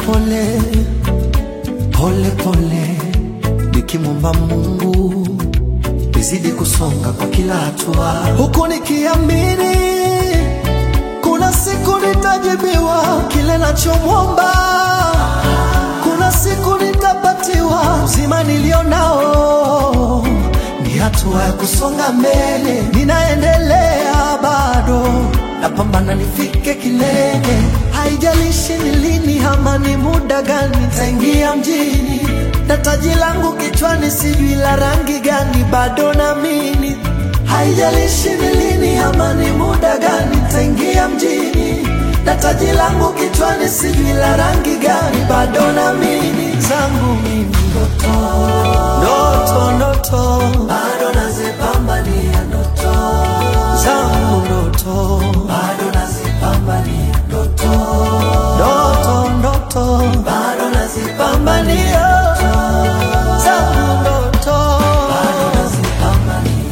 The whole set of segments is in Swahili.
pole pole pole, nikimwomba Mungu nizidi kusonga kwa kila hatua, huku nikiamini kuna siku nitajibiwa kile nachomwomba, kuna siku nitapatiwa uzima nilionao. Ni hatua ya kusonga mbele, ninaendelea bado, napambana nifike kilele. Haijalishi ni lini ama ni muda gani nitaingia mjini, na taji langu kichwani sijui la rangi gani, bado naamini. Haijalishi ni lini ama ni muda gani nitaingia mjini, na taji langu kichwani sijui la rangi gani, bado naamini. Zangu mimi ndoto, ndoto, ndoto, bado nazipambania ndoto. Zangu ndoto, bado nazipambania ndoto. Ndoto, ndoto, bado nazipambania. Zangu ndoto, bado nazipambania.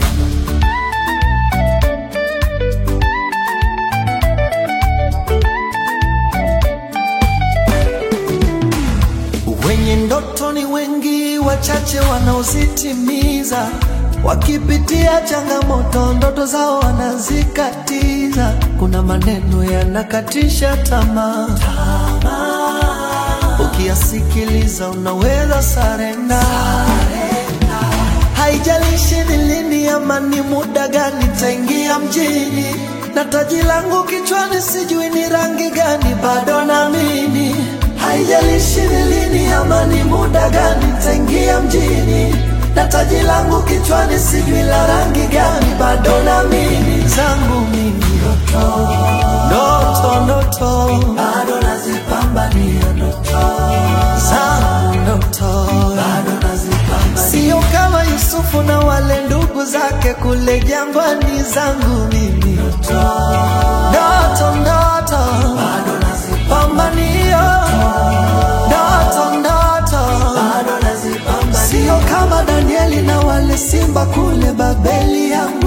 Wenye ndoto ni wengi, wachache wanaozitimiza. Wakipitia changamoto, ndoto zao wanazikatiza. Kuna maneno yanakatisha tamaa, ukiyasikiliza unaweza sarenda. Haijalishi ni lini ama ni muda gani nitaingia mjini, na taji langu kichwani sijui ni rangi gani, bado naamini. Haijalishi ni lini ama ni muda gani nitaingia mjini, na taji langu kichwani sijui la rangi gani, bado naamini. Zangu mimi ndoto, ndoto, ndoto, bado nazipambania ndoto. Zangu ndoto, bado nazipambania. Sio kama Yusufu na wale ndugu zake kule jangwani. Zangu mimi ndoto, ndoto, ndoto, bado nazipambania. Ndoto, ndoto, bado nazipambania. Sio kama Danieli na wale simba kule Babeli.